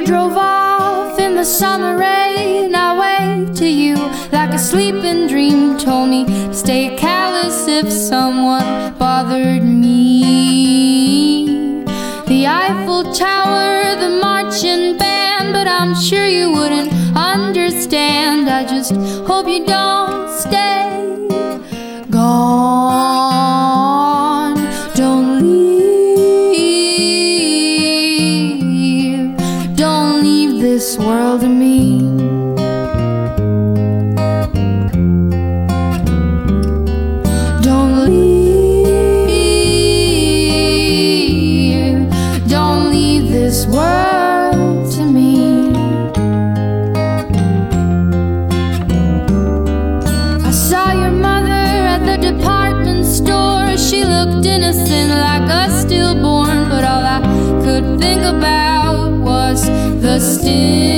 drove off in the summer rain, I waved to you like a sleeping dream. Told me to stay callous if someone bothered me. The Eiffel Tower, the marching band, but I'm sure you wouldn't understand. I just hope you don't stay gone. Don't leave, don't leave this world to me. Don't leave, don't leave this world to me. I saw your mother at the department store. She looked innocent like a stillborn, but all I could think about was the still